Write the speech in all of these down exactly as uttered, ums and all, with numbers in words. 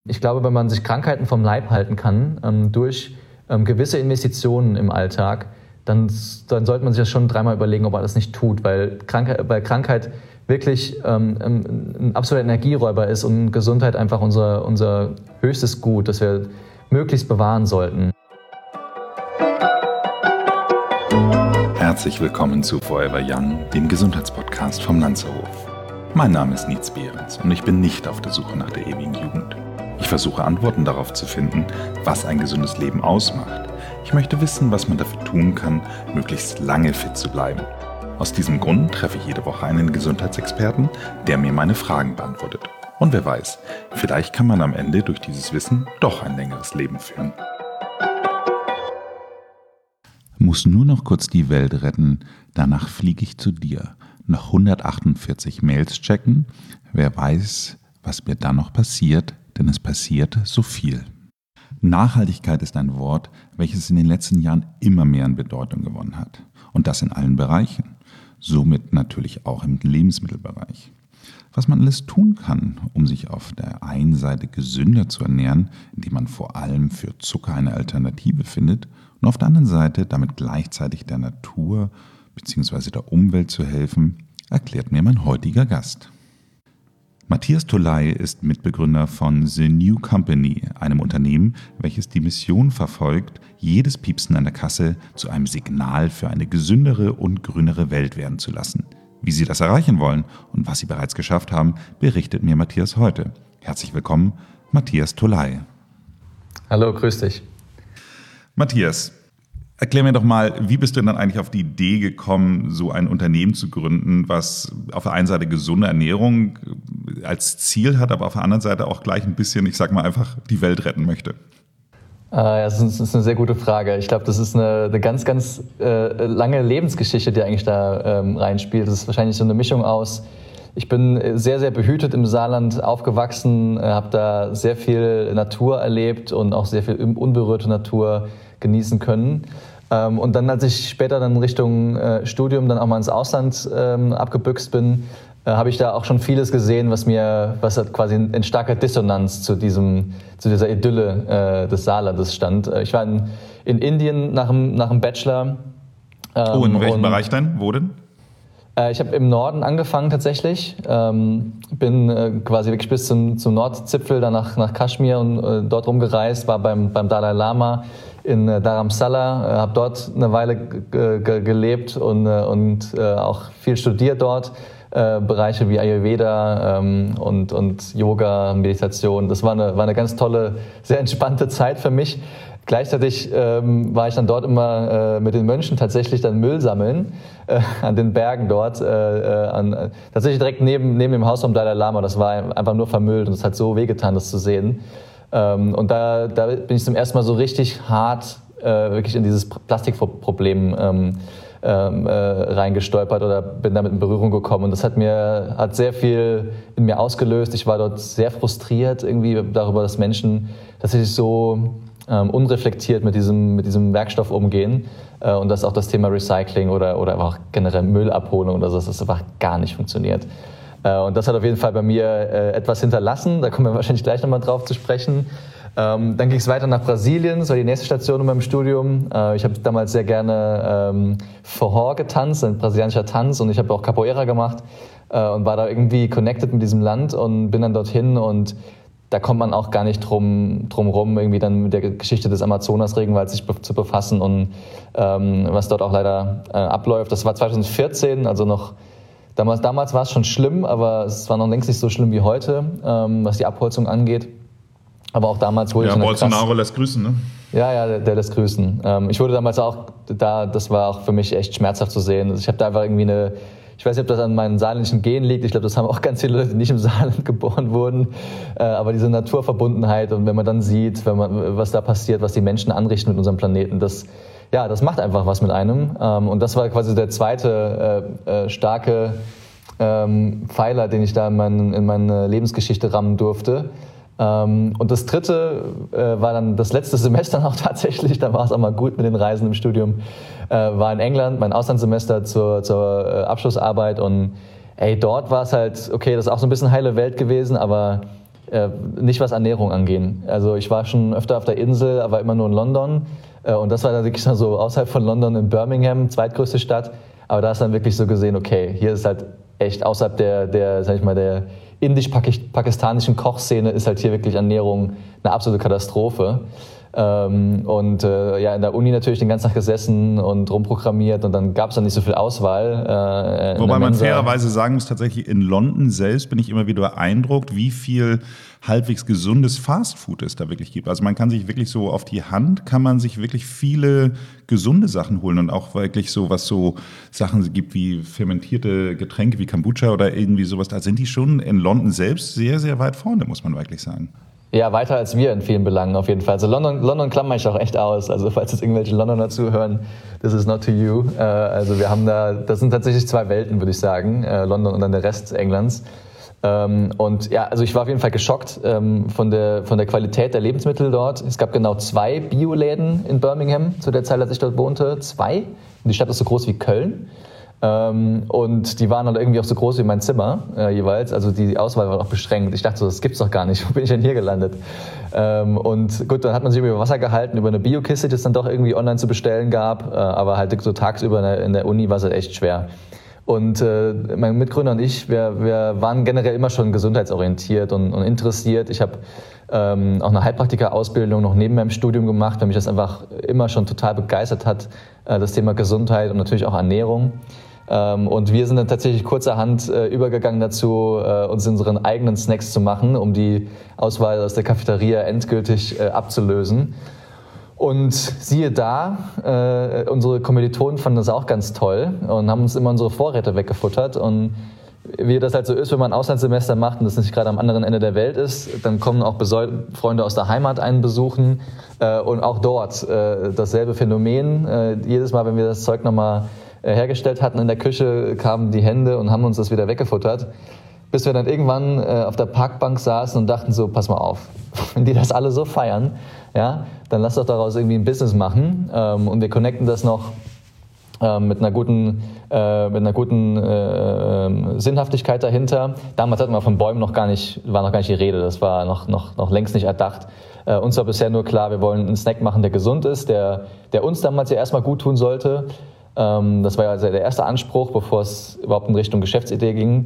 Ich glaube, wenn man sich Krankheiten vom Leib halten kann, ähm, durch ähm, gewisse Investitionen im Alltag, dann, dann sollte man sich das schon dreimal überlegen, ob man das nicht tut, weil Krankheit, weil Krankheit wirklich ähm, ein absoluter Energieräuber ist und Gesundheit einfach unser, unser höchstes Gut, das wir möglichst bewahren sollten. Herzlich willkommen zu Forever Young, dem Gesundheitspodcast vom Lanzerhof. Mein Name ist Nietz Behrens und ich bin nicht auf der Suche nach der ewigen Jugend. Ich versuche Antworten darauf zu finden, was ein gesundes Leben ausmacht. Ich möchte wissen, was man dafür tun kann, möglichst lange fit zu bleiben. Aus diesem Grund treffe ich jede Woche einen Gesundheitsexperten, der mir meine Fragen beantwortet. Und wer weiß, vielleicht kann man am Ende durch dieses Wissen doch ein längeres Leben führen. Muss nur noch kurz die Welt retten, danach fliege ich zu dir. Noch hundertachtundvierzig Mails checken, wer weiß, was mir dann noch passiert, denn es passiert so viel. Nachhaltigkeit ist ein Wort, welches in den letzten Jahren immer mehr an Bedeutung gewonnen hat. Und das in allen Bereichen. Somit natürlich auch im Lebensmittelbereich. Was man alles tun kann, um sich auf der einen Seite gesünder zu ernähren, indem man vor allem für Zucker eine Alternative findet, und auf der anderen Seite damit gleichzeitig der Natur bzw. der Umwelt zu helfen, erklärt mir mein heutiger Gast. Matthias Tholey ist Mitbegründer von The New Company, einem Unternehmen, welches die Mission verfolgt, jedes Piepsen an der Kasse zu einem Signal für eine gesündere und grünere Welt werden zu lassen. Wie Sie das erreichen wollen und was Sie bereits geschafft haben, berichtet mir Matthias heute. Herzlich willkommen, Matthias Tholey. Hallo, grüß dich. Matthias, erklär mir doch mal, wie bist du denn dann eigentlich auf die Idee gekommen, so ein Unternehmen zu gründen, was auf der einen Seite gesunde Ernährung als Ziel hat, aber auf der anderen Seite auch gleich ein bisschen, ich sag mal einfach, die Welt retten möchte? Äh, das ist eine sehr gute Frage. Ich glaube, das ist eine, eine ganz, ganz äh, lange Lebensgeschichte, die eigentlich da ähm, reinspielt. Das ist wahrscheinlich so eine Mischung aus, ich bin sehr, sehr behütet im Saarland aufgewachsen, äh, habe da sehr viel Natur erlebt und auch sehr viel unberührte Natur genießen können. Ähm, und dann, als ich später dann Richtung äh, Studium dann auch mal ins Ausland ähm, abgebüxt bin, äh, habe ich da auch schon vieles gesehen, was mir, was halt quasi in, in starker Dissonanz zu diesem, zu dieser Idylle äh, des Saarlandes stand. Äh, ich war in, in Indien nach dem, nach dem Bachelor. Ähm, oh, in welchem und, Bereich denn? Wo denn? Äh, ich habe im Norden angefangen tatsächlich. Ähm, bin äh, quasi wirklich bis zum, zum Nordzipfel, dann nach, nach Kaschmir und äh, dort rumgereist, war beim, beim Dalai Lama in Dharamsala, habe dort eine Weile g- g- gelebt und, und äh, auch viel studiert dort, äh, Bereiche wie Ayurveda ähm, und, und Yoga, Meditation. Das war eine, war eine ganz tolle, sehr entspannte Zeit für mich. Gleichzeitig ähm, war ich dann dort immer äh, mit den Mönchen tatsächlich dann Müll sammeln, äh, an den Bergen dort, äh, an, tatsächlich direkt neben, neben dem Haus vom Dalai Lama. Das war einfach nur vermüllt und es hat so wehgetan, das zu sehen. Ähm, und da, da bin ich zum ersten Mal so richtig hart äh, wirklich in dieses Plastikproblem ähm, ähm, äh, reingestolpert oder bin damit in Berührung gekommen. Und das hat mir hat sehr viel in mir ausgelöst. Ich war dort sehr frustriert irgendwie darüber, dass Menschen tatsächlich so ähm, unreflektiert mit diesem, mit diesem Werkstoff umgehen. Äh, und dass auch das Thema Recycling oder, oder auch generell Müllabholung oder so, dass das einfach gar nicht funktioniert. Und das hat auf jeden Fall bei mir äh, etwas hinterlassen, da kommen wir wahrscheinlich gleich nochmal drauf zu sprechen. Ähm, dann ging es weiter nach Brasilien, das war die nächste Station in meinem Studium. Äh, ich habe damals sehr gerne ähm, Forró getanzt, ein brasilianischer Tanz, und ich habe auch Capoeira gemacht äh, und war da irgendwie connected mit diesem Land und bin dann dorthin, und da kommt man auch gar nicht drum, drum rum, irgendwie dann mit der Geschichte des Amazonas-Regenwalds sich be- zu befassen und ähm, was dort auch leider äh, abläuft. Das war zwanzig vierzehn, also noch Damals, damals war es schon schlimm, aber es war noch längst nicht so schlimm wie heute, ähm, was die Abholzung angeht. Aber auch damals wurde ja, ich... Ja, Bolsonaro krass, lässt grüßen, ne? Ja, ja, der, der lässt grüßen. Ähm, ich wurde damals auch da, das war auch für mich echt schmerzhaft zu sehen. Also ich habe da einfach irgendwie eine, ich weiß nicht, ob das an meinen saarländischen Genen liegt. Ich glaube, das haben auch ganz viele Leute, die nicht im Saarland geboren wurden. Äh, aber diese Naturverbundenheit, und wenn man dann sieht, wenn man, was da passiert, was die Menschen anrichten mit unserem Planeten, das... Ja, das macht einfach was mit einem. Und das war quasi der zweite äh, äh, starke ähm, Pfeiler, den ich da in, mein, in meine Lebensgeschichte rammen durfte. Ähm, und das dritte äh, war dann das letzte Semester noch tatsächlich, da war es auch mal gut mit den Reisen im Studium, äh, war in England, mein Auslandssemester zur, zur äh, Abschlussarbeit. Und ey, dort war es halt, okay, das ist auch so ein bisschen heile Welt gewesen, aber äh, nicht was Ernährung angehen. Also ich war schon öfter auf der Insel, aber immer nur in London. Äh, und das war dann wirklich so außerhalb von London in Birmingham, zweitgrößte Stadt. Aber da ist dann wirklich so gesehen, okay, hier ist halt echt außerhalb der, der sag ich mal, der indisch-pakistanischen Kochszene ist halt hier wirklich Ernährung eine absolute Katastrophe. Ähm, und äh, ja, in der Uni natürlich den ganzen Tag gesessen und rumprogrammiert und dann gab es dann nicht so viel Auswahl. Äh, Wobei man fairerweise sagen muss, tatsächlich in London selbst bin ich immer wieder beeindruckt, wie viel halbwegs gesundes Fastfood es da wirklich gibt. Also man kann sich wirklich so auf die Hand, kann man sich wirklich viele gesunde Sachen holen und auch wirklich so, was so Sachen gibt wie fermentierte Getränke wie Kombucha oder irgendwie sowas, da sind die schon in London selbst sehr, sehr weit vorne, muss man wirklich sagen. Ja, weiter als wir in vielen Belangen auf jeden Fall. Also London, London klammere ich auch echt aus. Also falls jetzt irgendwelche Londoner zuhören, this is not to you. Äh, also wir haben da, das sind tatsächlich zwei Welten, würde ich sagen, äh, London und dann der Rest Englands. Ähm, und ja, also ich war auf jeden Fall geschockt ähm, von der von der Qualität der Lebensmittel dort. Es gab genau zwei Bioläden in Birmingham zu der Zeit, als ich dort wohnte. Zwei. Und die Stadt ist so groß wie Köln. Ähm, und die waren dann irgendwie auch so groß wie mein Zimmer äh, jeweils, also die Auswahl war auch beschränkt. Ich dachte so, das gibt's doch gar nicht, wo bin ich denn hier gelandet? Ähm, und gut, dann hat man sich über Wasser gehalten, über eine Biokiste, die es dann doch irgendwie online zu bestellen gab, äh, aber halt so tagsüber in der, in der Uni war es halt echt schwer. Und äh, mein Mitgründer und ich, wir, wir waren generell immer schon gesundheitsorientiert und, und interessiert. Ich habe ähm, auch eine Heilpraktika-Ausbildung noch neben meinem Studium gemacht, weil mich das einfach immer schon total begeistert hat, äh, das Thema Gesundheit und natürlich auch Ernährung. Und wir sind dann tatsächlich kurzerhand äh, übergegangen dazu, äh, uns unseren eigenen Snacks zu machen, um die Auswahl aus der Cafeteria endgültig äh, abzulösen. Und siehe da, äh, unsere Kommilitonen fanden das auch ganz toll und haben uns immer unsere Vorräte weggefuttert. Und wie das halt so ist, wenn man ein Auslandssemester macht und das nicht gerade am anderen Ende der Welt ist, dann kommen auch Besäu- Freunde aus der Heimat einen besuchen. Äh, und auch dort äh, dasselbe Phänomen. Äh, jedes Mal, wenn wir das Zeug nochmal hergestellt hatten in der Küche, kamen die Hände und haben uns das wieder weggefuttert, bis wir dann irgendwann äh, auf der Parkbank saßen und dachten so, pass mal auf, wenn die das alle so feiern, ja, dann lass doch daraus irgendwie ein Business machen ähm, und wir connecten das noch ähm, mit einer guten, äh, mit einer guten äh, Sinnhaftigkeit dahinter. Damals hatten wir von Bäumen noch gar nicht, war noch gar nicht die Rede, das war noch, noch, noch längst nicht erdacht. Äh, uns war bisher nur klar, wir wollen einen Snack machen, der gesund ist, der, der uns damals ja erstmal gut tun sollte. Das war ja also der erste Anspruch, bevor es überhaupt in Richtung Geschäftsidee ging.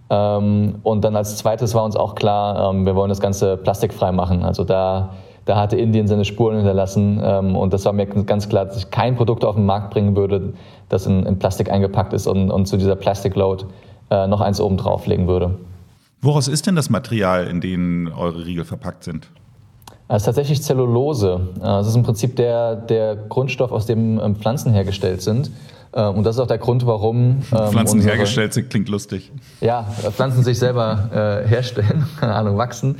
Und dann als zweites war uns auch klar, wir wollen das Ganze plastikfrei machen. Also da, da hatte Indien seine Spuren hinterlassen. Und das war mir ganz klar, dass ich kein Produkt auf den Markt bringen würde, das in, in Plastik eingepackt ist und, und zu dieser Plastic Load noch eins oben drauflegen würde. Woraus ist denn das Material, in dem eure Riegel verpackt sind? Das ist tatsächlich Zellulose. Das ist im Prinzip der, der Grundstoff, aus dem Pflanzen hergestellt sind. Und das ist auch der Grund, warum... Pflanzen unsere, hergestellt sind, klingt lustig. Ja, Pflanzen sich selber äh, herstellen, keine Ahnung, wachsen.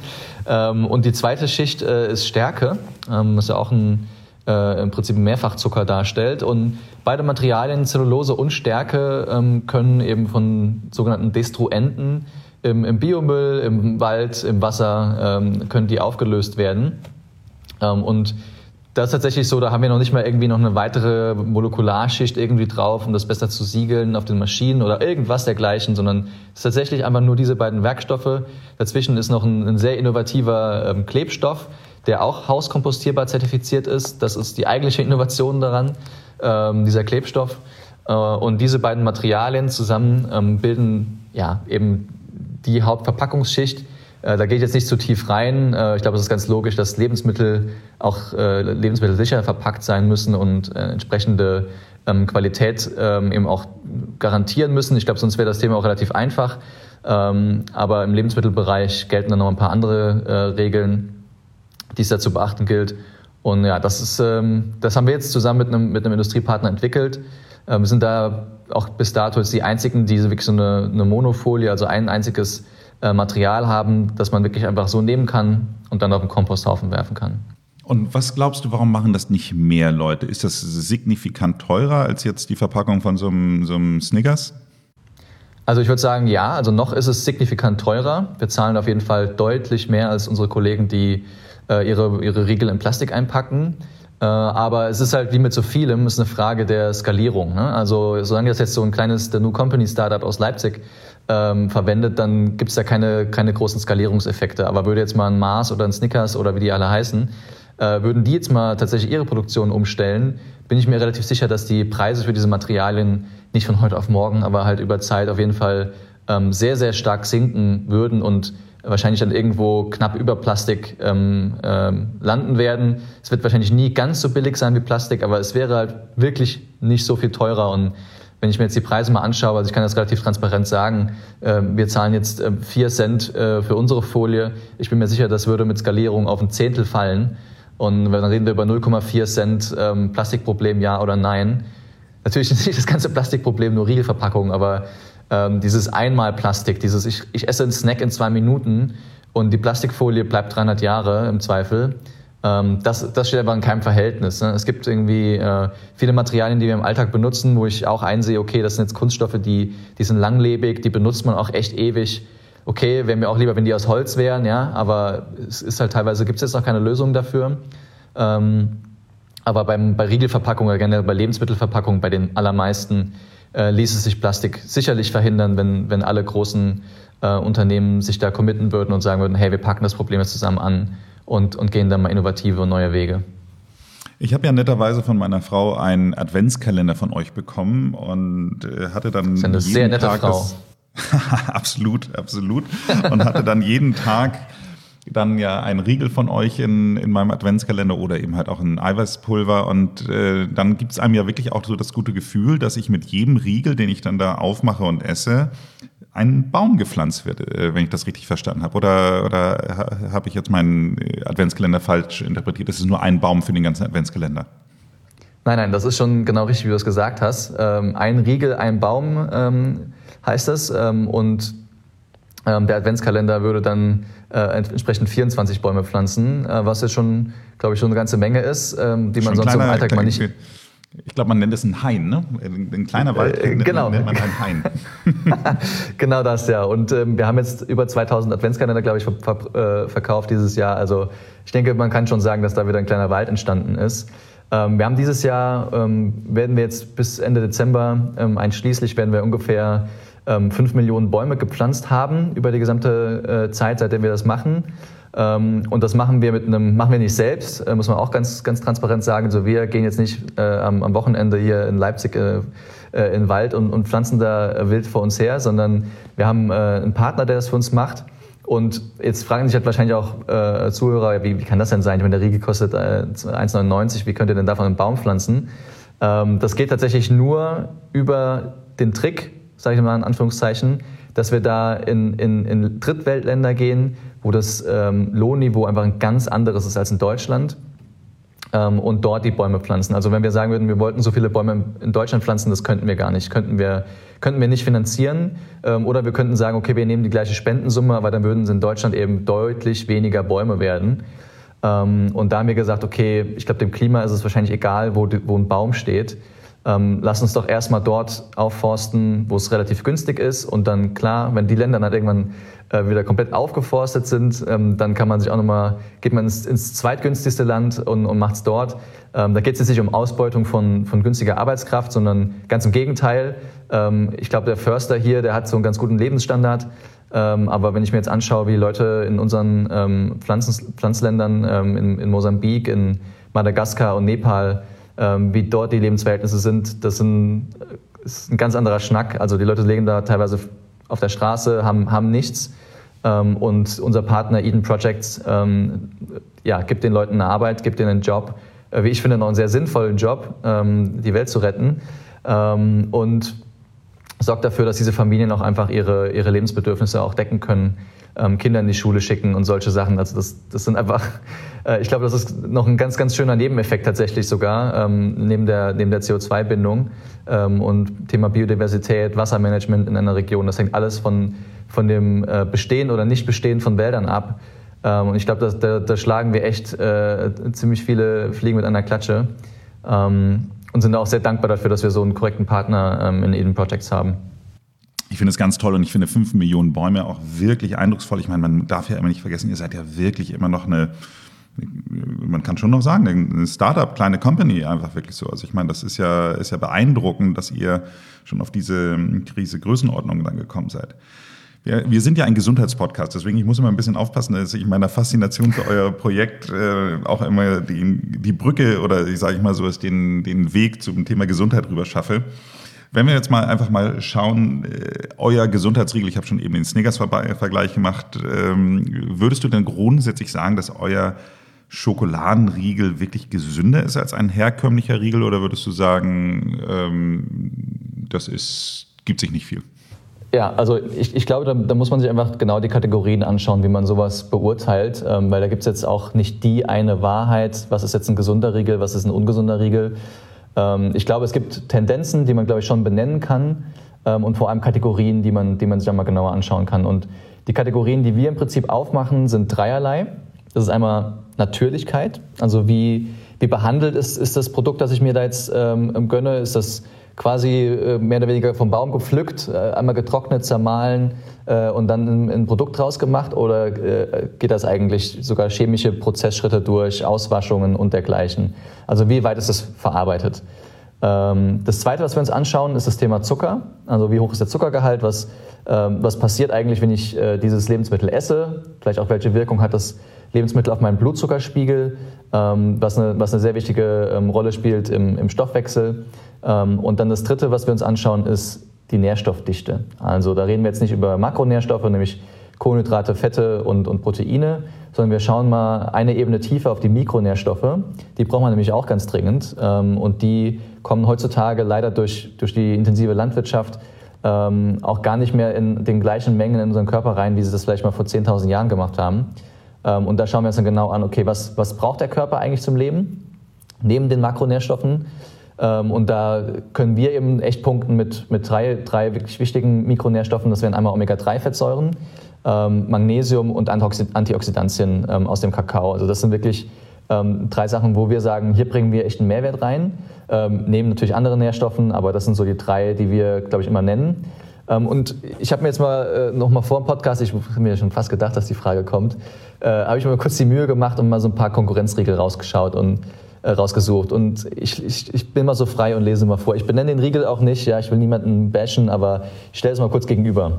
Und die zweite Schicht äh, ist Stärke, was ja auch ein, äh, im Prinzip ein Mehrfachzucker darstellt. Und beide Materialien, Zellulose und Stärke, ähm, können eben von sogenannten Destruenten Im, im Biomüll, im Wald, im Wasser ähm, können die aufgelöst werden. Ähm, und das ist tatsächlich so, da haben wir noch nicht mal irgendwie noch eine weitere Molekularschicht irgendwie drauf, um das besser zu siegeln auf den Maschinen oder irgendwas dergleichen, sondern es ist tatsächlich einfach nur diese beiden Werkstoffe. Dazwischen ist noch ein, ein sehr innovativer ähm, Klebstoff, der auch hauskompostierbar zertifiziert ist. Das ist die eigentliche Innovation daran, ähm, dieser Klebstoff. Äh, und diese beiden Materialien zusammen ähm, bilden ja eben die Hauptverpackungsschicht. Äh, da gehe ich jetzt nicht zu tief rein. Äh, ich glaube, es ist ganz logisch, dass Lebensmittel auch äh, lebensmittelsicher verpackt sein müssen und äh, entsprechende ähm, Qualität ähm, eben auch garantieren müssen. Ich glaube, sonst wäre das Thema auch relativ einfach. Ähm, aber im Lebensmittelbereich gelten dann noch ein paar andere äh, Regeln, die es da zu beachten gilt. Und ja, das ist, ähm, das haben wir jetzt zusammen mit einem, mit einem Industriepartner entwickelt. Äh, wir sind da auch bis dato jetzt die einzigen, die wirklich so eine, eine Monofolie, also ein einziges äh, Material haben, das man wirklich einfach so nehmen kann und dann auf den Komposthaufen werfen kann. Und was glaubst du, warum machen das nicht mehr Leute? Ist das signifikant teurer als jetzt die Verpackung von so einem, so einem Snickers? Also ich würde sagen, ja, also noch ist es signifikant teurer. Wir zahlen auf jeden Fall deutlich mehr als unsere Kollegen, die äh, ihre, ihre Riegel in Plastik einpacken. Aber es ist halt wie mit so vielem, es ist eine Frage der Skalierung. Ne? Also solange das jetzt so ein kleines The New Company Startup aus Leipzig ähm, verwendet, dann gibt es da keine, keine großen Skalierungseffekte. Aber würde jetzt mal ein Mars oder ein Snickers oder wie die alle heißen, äh, würden die jetzt mal tatsächlich ihre Produktion umstellen, bin ich mir relativ sicher, dass die Preise für diese Materialien nicht von heute auf morgen, aber halt über Zeit auf jeden Fall ähm, sehr, sehr stark sinken würden und wahrscheinlich dann irgendwo knapp über Plastik ähm, ähm, landen werden. Es wird wahrscheinlich nie ganz so billig sein wie Plastik, aber es wäre halt wirklich nicht so viel teurer. Und wenn ich mir jetzt die Preise mal anschaue, also ich kann das relativ transparent sagen, äh, wir zahlen jetzt äh, vier Cent äh, für unsere Folie. Ich bin mir sicher, das würde mit Skalierung auf ein Zehntel fallen. Und dann reden wir über null Komma vier Cent ähm, Plastikproblem, ja oder nein. Natürlich ist nicht das ganze Plastikproblem nur Riegelverpackung, aber ähm, dieses Einmalplastik, dieses ich, ich esse einen Snack in zwei Minuten und die Plastikfolie bleibt dreihundert Jahre im Zweifel, ähm, das, das steht aber in keinem Verhältnis. Ne? Es gibt irgendwie äh, viele Materialien, die wir im Alltag benutzen, wo ich auch einsehe, okay, das sind jetzt Kunststoffe, die, die sind langlebig, die benutzt man auch echt ewig. Okay, wäre mir auch lieber, wenn die aus Holz wären, ja, aber es ist halt teilweise, gibt es jetzt noch keine Lösung dafür. Ähm, aber beim, bei Riegelverpackungen oder generell bei Lebensmittelverpackungen, bei den allermeisten, äh, ließe sich Plastik sicherlich verhindern, wenn, wenn alle großen äh, Unternehmen sich da committen würden und sagen würden, hey, wir packen das Problem jetzt zusammen an und, und gehen dann mal innovative und neue Wege. Ich habe ja netterweise von meiner Frau einen Adventskalender von euch bekommen und äh, hatte dann das ist eine jeden sehr nette Tag Frau. Das absolut, absolut. Und hatte dann jeden Tag dann ja einen Riegel von euch in, in meinem Adventskalender oder eben halt auch ein Eiweißpulver. Und äh, dann gibt es einem ja wirklich auch so das gute Gefühl, dass ich mit jedem Riegel, den ich dann da aufmache und esse, ein Baum gepflanzt wird, äh, wenn ich das richtig verstanden habe. Oder, oder ha, habe ich jetzt meinen Adventskalender falsch interpretiert? Es ist nur ein Baum für den ganzen Adventskalender. Nein, nein, das ist schon genau richtig, wie du es gesagt hast. Ähm, ein Riegel, ein Baum ähm, heißt es. Ähm, und ähm, der Adventskalender würde dann äh, entsprechend vierundzwanzig Bäume pflanzen, äh, was jetzt schon, glaube ich, schon eine ganze Menge ist, ähm, die man schon sonst kleiner, im Alltag mal nicht... Ich glaube, man nennt es ein Hain, ne? Ein kleiner Wald äh, genau. nennt man ein Hain. Genau das, ja. Und ähm, wir haben jetzt über zweitausend Adventskalender, glaube ich, ver- ver- äh, verkauft dieses Jahr. Also ich denke, man kann schon sagen, dass da wieder ein kleiner Wald entstanden ist. Ähm, wir haben dieses Jahr, ähm, werden wir jetzt bis Ende Dezember, ähm, einschließlich werden wir ungefähr ähm, fünf Millionen Bäume gepflanzt haben über die gesamte äh, Zeit, seitdem wir das machen. Ähm, und das machen wir mit einem, machen wir nicht selbst, äh, muss man auch ganz, ganz transparent sagen. So, wir gehen jetzt nicht äh, am, am Wochenende hier in Leipzig äh, äh, in den Wald und, und pflanzen da äh, wild vor uns her, sondern wir haben äh, einen Partner, der das für uns macht. Und jetzt fragen sich halt wahrscheinlich auch äh, Zuhörer, wie, wie kann das denn sein? Ich meine, der Riegel kostet äh, eins neunundneunzig, wie könnt ihr denn davon einen Baum pflanzen? Ähm, das geht tatsächlich nur über den Trick, sage ich mal in Anführungszeichen, dass wir da in, in, in Drittweltländer gehen, wo das ähm, Lohnniveau einfach ein ganz anderes ist als in Deutschland, ähm, und dort die Bäume pflanzen. Also wenn wir sagen würden, wir wollten so viele Bäume in Deutschland pflanzen, das könnten wir gar nicht, könnten wir, könnten wir nicht finanzieren, ähm, oder wir könnten sagen, okay, wir nehmen die gleiche Spendensumme, aber dann würden es in Deutschland eben deutlich weniger Bäume werden. Ähm, und da haben wir gesagt, okay, ich glaube, dem Klima ist es wahrscheinlich egal, wo, wo ein Baum steht. Ähm, lass uns doch erstmal dort aufforsten, wo es relativ günstig ist, und dann klar, wenn die Länder dann irgendwann äh, wieder komplett aufgeforstet sind, ähm, dann kann man sich auch nochmal, geht man ins, ins zweitgünstigste Land und, und macht es dort. Ähm, da geht es jetzt nicht um Ausbeutung von, von günstiger Arbeitskraft, sondern ganz im Gegenteil. Ähm, ich glaube, der Förster hier, der hat so einen ganz guten Lebensstandard. Ähm, aber wenn ich mir jetzt anschaue, wie Leute in unseren ähm, Pflanzen, Pflanzländern, ähm, in, in Mosambik, in Madagaskar und Nepal, Ähm, wie dort die Lebensverhältnisse sind, das sind, ist ein ganz anderer Schnack. Also die Leute leben da teilweise auf der Straße, haben, haben nichts. Ähm, und unser Partner Eden Projects ähm, ja, gibt den Leuten eine Arbeit, gibt ihnen einen Job, äh, wie ich finde, noch einen sehr sinnvollen Job, ähm, die Welt zu retten. Ähm, und sorgt dafür, dass diese Familien auch einfach ihre, ihre Lebensbedürfnisse auch decken können. Ähm, Kinder in die Schule schicken und solche Sachen. Also das, das sind einfach, äh, ich glaube, das ist noch ein ganz, ganz schöner Nebeneffekt tatsächlich sogar, ähm, neben der, neben der C O zwei Bindung ähm, und Thema Biodiversität, Wassermanagement in einer Region. Das hängt alles von, von dem äh, Bestehen oder Nicht-Bestehen von Wäldern ab. Ähm, und ich glaube, da, da schlagen wir echt äh, ziemlich viele Fliegen mit einer Klatsche, ähm, und sind auch sehr dankbar dafür, dass wir so einen korrekten Partner ähm, in Eden Projects haben. Ich finde es ganz toll, und ich finde fünf Millionen Bäume auch wirklich eindrucksvoll. Ich meine, man darf ja immer nicht vergessen, ihr seid ja wirklich immer noch eine, man kann schon noch sagen, eine Startup, kleine Company einfach wirklich so. Also ich meine, das ist ja, ist ja beeindruckend, dass ihr schon auf diese, diese Größenordnung dann gekommen seid. Wir, wir sind ja ein Gesundheitspodcast, deswegen ich muss immer ein bisschen aufpassen, dass ich meiner Faszination für euer Projekt äh, auch immer die, die Brücke oder ich sage ich mal so, ist den, den Weg zum Thema Gesundheit rüber schaffe. Wenn wir jetzt mal einfach mal schauen, äh, euer Gesundheitsriegel, ich habe schon eben den Snickers-Vergleich gemacht, ähm, würdest du denn grundsätzlich sagen, dass euer Schokoladenriegel wirklich gesünder ist als ein herkömmlicher Riegel oder würdest du sagen, ähm, das ist, gibt sich nicht viel? Ja, also ich, ich glaube, da, da muss man sich einfach genau die Kategorien anschauen, wie man sowas beurteilt, ähm, weil da gibt es jetzt auch nicht die eine Wahrheit, was ist jetzt ein gesunder Riegel, was ist ein ungesunder Riegel. Ähm, ich glaube, es gibt Tendenzen, die man, glaube ich, schon benennen kann ähm, und vor allem Kategorien, die man, die man sich dann mal genauer anschauen kann. Und die Kategorien, die wir im Prinzip aufmachen, sind dreierlei. Das ist einmal Natürlichkeit, also wie, wie behandelt ist, ist das Produkt, das ich mir da jetzt ähm, gönne, ist das quasi äh, mehr oder weniger vom Baum gepflückt, äh, einmal getrocknet, zermahlen äh, und dann ein, ein Produkt draus gemacht oder äh, geht das eigentlich sogar chemische Prozessschritte durch, Auswaschungen und dergleichen? Also wie weit ist das verarbeitet? Ähm, das Zweite, was wir uns anschauen, ist das Thema Zucker. Also wie hoch ist der Zuckergehalt? Was, ähm, was passiert eigentlich, wenn ich äh, dieses Lebensmittel esse? Vielleicht auch welche Wirkung hat das Lebensmittel auf meinen Blutzuckerspiegel, ähm, was, eine, was eine sehr wichtige ähm, Rolle spielt im, im Stoffwechsel. Ähm, und dann das Dritte, was wir uns anschauen, ist die Nährstoffdichte. Also da reden wir jetzt nicht über Makronährstoffe, nämlich Kohlenhydrate, Fette und, und Proteine, sondern wir schauen mal eine Ebene tiefer auf die Mikronährstoffe. Die braucht man nämlich auch ganz dringend. Ähm, und die kommen heutzutage leider durch, durch die intensive Landwirtschaft ähm, auch gar nicht mehr in den gleichen Mengen in unseren Körper rein, wie sie das vielleicht mal vor zehntausend Jahren gemacht haben. Ähm, und da schauen wir uns dann genau an, okay, was, was braucht der Körper eigentlich zum Leben, neben den Makronährstoffen? Ähm, und da können wir eben echt punkten mit, mit drei, drei wirklich wichtigen Mikronährstoffen. Das wären einmal Omega drei Fettsäuren, ähm, Magnesium und Antioxidantien ähm, aus dem Kakao. Also das sind wirklich ähm, drei Sachen, wo wir sagen, hier bringen wir echt einen Mehrwert rein. Ähm, neben natürlich anderen Nährstoffen, aber das sind so die drei, die wir, glaube ich, immer nennen. Ähm, und ich habe mir jetzt mal äh, noch mal vor dem Podcast, ich habe mir schon fast gedacht, dass die Frage kommt, äh, habe ich mir mal kurz die Mühe gemacht und mal so ein paar Konkurrenzriegel rausgeschaut und äh, rausgesucht. Und ich, ich, ich bin mal so frei und lese mal vor. Ich benenne den Riegel auch nicht, ja, ich will niemanden bashen, aber ich stelle es mal kurz gegenüber.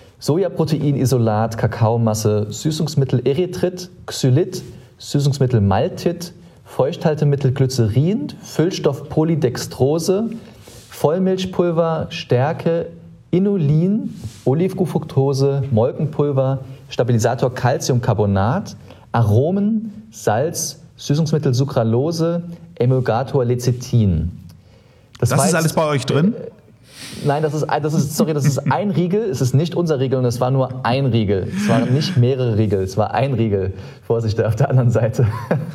Sojaproteinisolat, Kakaomasse, Süßungsmittel Erythrit, Xylit, Süßungsmittel Maltit, Feuchthaltemittel Glycerin, Füllstoff Polydextrose, Vollmilchpulver, Stärke, Inulin, Olivglucose, Molkenpulver, Stabilisator Calciumcarbonat, Aromen, Salz, Süßungsmittel Sucralose, Emulgator Lecithin. Das, das ist jetzt, alles bei euch drin? Äh, nein, das ist, das ist, sorry, das ist ein Riegel, es ist nicht unser Riegel und es war nur ein Riegel. Es waren nicht mehrere Riegel, es war ein Riegel. Vorsicht, auf der anderen Seite.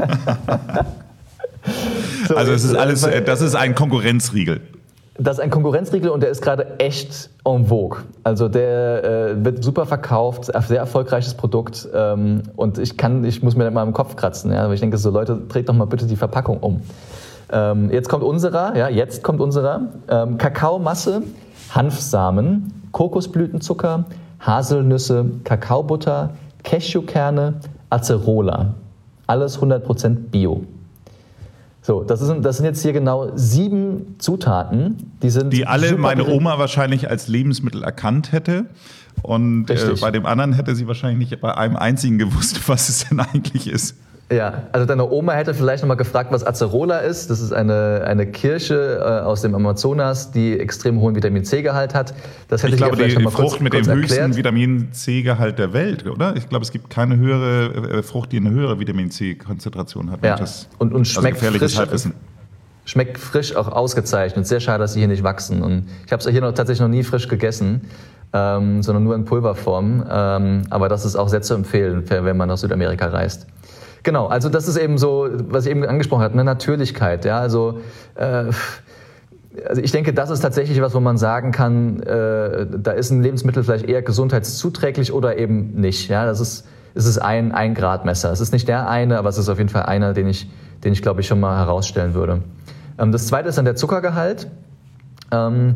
So, also es ist alles, das ist ein Konkurrenzriegel. Das ist ein Konkurrenzriegel und der ist gerade echt en vogue. Also der äh, wird super verkauft, sehr erfolgreiches Produkt ähm, und ich kann, ich muss mir da mal im Kopf kratzen. Ja? Aber ich denke so, Leute, dreht doch mal bitte die Verpackung um. Ähm, jetzt kommt unserer, ja, jetzt kommt unserer. Ähm, Kakaomasse, Hanfsamen, Kokosblütenzucker, Haselnüsse, Kakaobutter, Cashewkerne, Acerola. Alles hundert Prozent Bio. So, das sind, das sind jetzt hier genau sieben Zutaten, die sind die alle meine Oma wahrscheinlich als Lebensmittel erkannt hätte. Und äh, bei dem anderen hätte sie wahrscheinlich nicht bei einem einzigen gewusst, was es denn eigentlich ist. Ja, also deine Oma hätte vielleicht nochmal gefragt, was Acerola ist. Das ist eine, eine Kirsche äh, aus dem Amazonas, die extrem hohen Vitamin-C-Gehalt hat. Das hätte ich glaube, ich die noch mal Frucht kurz, mit kurz dem erklärt. höchsten Vitamin-C-Gehalt der Welt, oder? Ich glaube, es gibt keine höhere äh, Frucht, die eine höhere Vitamin-C-Konzentration hat. Ja, das, und, und schmeckt, also frisch, Halbwissen. schmeckt frisch, auch ausgezeichnet. Sehr schade, dass sie hier nicht wachsen. Und ich habe es hier noch, tatsächlich noch nie frisch gegessen, ähm, sondern nur in Pulverform. Ähm, aber das ist auch sehr zu empfehlen, wenn man nach Südamerika reist. Genau, also das ist eben so, was ich eben angesprochen habe, eine Natürlichkeit. Ja, also, äh, also ich denke, das ist tatsächlich was, wo man sagen kann, äh, da ist ein Lebensmittel vielleicht eher gesundheitszuträglich oder eben nicht. Ja, das ist, es ist ein, ein Gradmesser. Es ist nicht der eine, aber es ist auf jeden Fall einer, den ich, den ich glaube ich schon mal herausstellen würde. Ähm, das zweite ist dann der Zuckergehalt. Ähm,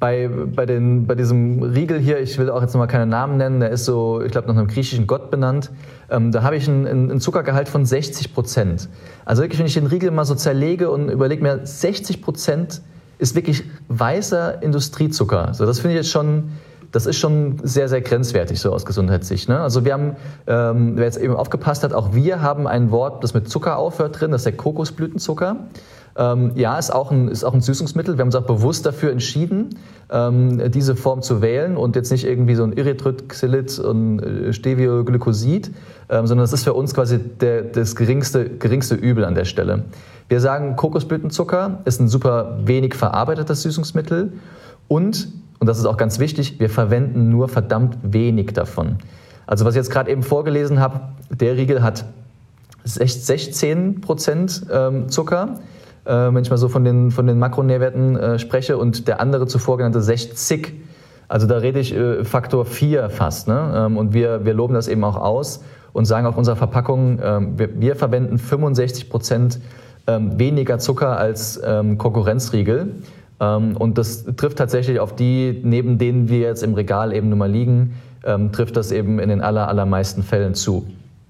bei, bei, den, bei diesem Riegel hier, ich will auch jetzt nochmal keine Namen nennen, der ist so, ich glaube, nach einem griechischen Gott benannt, ähm, da habe ich einen, einen Zuckergehalt von sechzig Prozent. Also wirklich, wenn ich den Riegel mal so zerlege und überlege mir, sechzig Prozent ist wirklich weißer Industriezucker. So, das finde ich jetzt schon, das ist schon sehr, sehr grenzwertig so aus Gesundheitssicht. Ne? Also wir haben, ähm, wer jetzt eben aufgepasst hat, auch wir haben ein Wort, das mit Zucker aufhört drin, das ist der Kokosblütenzucker. Ähm, ja, ist auch, ein, ist auch ein Süßungsmittel. Wir haben uns auch bewusst dafür entschieden, ähm, diese Form zu wählen und jetzt nicht irgendwie so ein Erythrit, Xylit und äh, Stevioglycosid, ähm, sondern das ist für uns quasi der, das geringste, geringste Übel an der Stelle. Wir sagen, Kokosblütenzucker ist ein super wenig verarbeitetes Süßungsmittel und, und das ist auch ganz wichtig, wir verwenden nur verdammt wenig davon. Also was ich jetzt gerade eben vorgelesen habe, der Riegel hat sechzehn Prozent ähm, Zucker, wenn ich mal so von den, von den Makronährwerten äh, spreche, und der andere zuvor genannte sechzig. Also da rede ich äh, Faktor vier fast. Ne? Ähm, und wir, wir loben das eben auch aus und sagen auf unserer Verpackung, ähm, wir, wir verwenden fünfundsechzig Prozent ähm, weniger Zucker als ähm, Konkurrenzriegel. Ähm, und das trifft tatsächlich auf die, neben denen wir jetzt im Regal eben nun mal liegen, ähm, trifft das eben in den aller, allermeisten Fällen zu.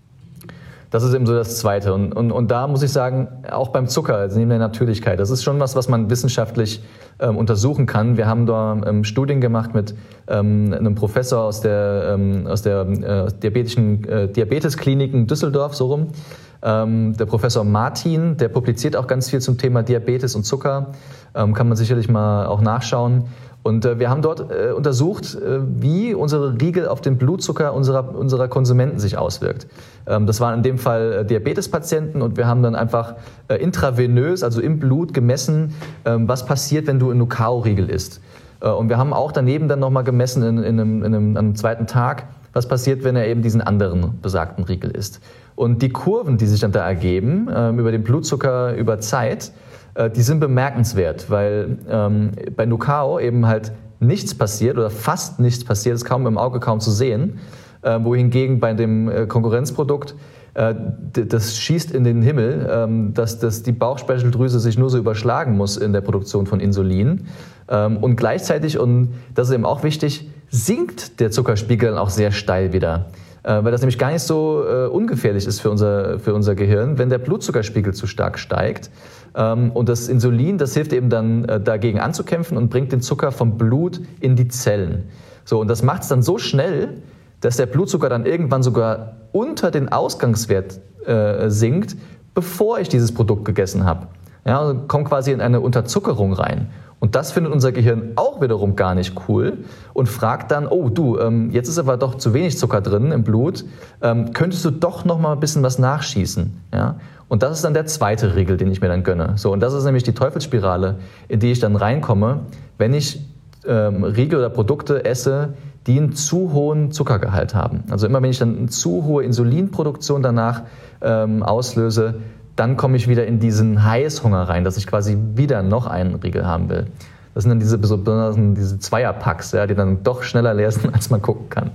Das ist eben so das Zweite. Und, und, und da muss ich sagen, auch beim Zucker, also neben der Natürlichkeit, das ist schon was, was man wissenschaftlich ähm, untersuchen kann. Wir haben da ähm, Studien gemacht mit ähm, einem Professor aus der, ähm, aus der äh, diabetischen äh, Diabetesklinik Düsseldorf, so rum. Ähm, der Professor Martin, der publiziert auch ganz viel zum Thema Diabetes und Zucker. Ähm, kann man sicherlich mal auch nachschauen. Und äh, wir haben dort äh, untersucht, äh, wie unsere Riegel auf den Blutzucker unserer, unserer Konsumenten sich auswirkt. Ähm, das waren in dem Fall äh, Diabetespatienten, und wir haben dann einfach äh, intravenös, also im Blut, gemessen, äh, was passiert, wenn du einen Nucao-Riegel isst. Äh, und wir haben auch daneben dann nochmal gemessen in, in einem, in einem, an einem zweiten Tag, was passiert, wenn er eben diesen anderen besagten Riegel isst. Und die Kurven, die sich dann da ergeben, äh, über den Blutzucker über Zeit, die sind bemerkenswert, weil ähm, bei Nucao eben halt nichts passiert oder fast nichts passiert, ist kaum im Auge kaum zu sehen, äh, wohingegen bei dem äh, Konkurrenzprodukt äh, d- das schießt in den Himmel, ähm, dass, dass die Bauchspeicheldrüse sich nur so überschlagen muss in der Produktion von Insulin. Ähm, und gleichzeitig, und das ist eben auch wichtig, sinkt der Zuckerspiegel dann auch sehr steil wieder. Weil das nämlich gar nicht so äh, ungefährlich ist für unser, für unser Gehirn, wenn der Blutzuckerspiegel zu stark steigt. Ähm, und das Insulin, das hilft eben dann äh, dagegen anzukämpfen und bringt den Zucker vom Blut in die Zellen. So, und das macht es dann so schnell, dass der Blutzucker dann irgendwann sogar unter den Ausgangswert äh, sinkt, bevor ich dieses Produkt gegessen habe. Ja, also kommt quasi in eine Unterzuckerung rein. Und das findet unser Gehirn auch wiederum gar nicht cool und fragt dann, oh du, ähm, jetzt ist aber doch zu wenig Zucker drin im Blut, ähm, könntest du doch noch mal ein bisschen was nachschießen? Ja? Und das ist dann der zweite Riegel, den ich mir dann gönne. So, und das ist nämlich die Teufelsspirale, in die ich dann reinkomme, wenn ich ähm, Riegel oder Produkte esse, die einen zu hohen Zuckergehalt haben. Also immer wenn ich dann eine zu hohe Insulinproduktion danach ähm, auslöse, dann komme ich wieder in diesen Heißhunger rein, dass ich quasi wieder noch einen Riegel haben will. Das sind dann diese besonderen diese Zweierpacks, ja, die dann doch schneller leer sind, als man gucken kann.